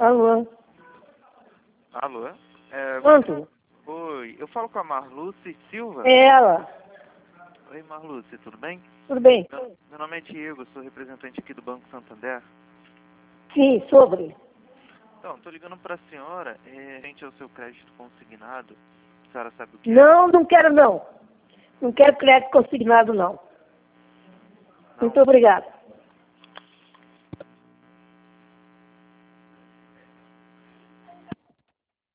Alô? Alô? Quanto? Oi, eu falo com a Marluce Silva? É ela. Oi, Marluce, tudo bem? Tudo bem? Meu nome é Diego, sou representante aqui do Banco Santander. Sim, sobre. Então, tô ligando pra senhora, frente ao seu crédito consignado. A senhora sabe o que é? Não, não quero não. Não quero crédito consignado não. Não? Muito obrigada.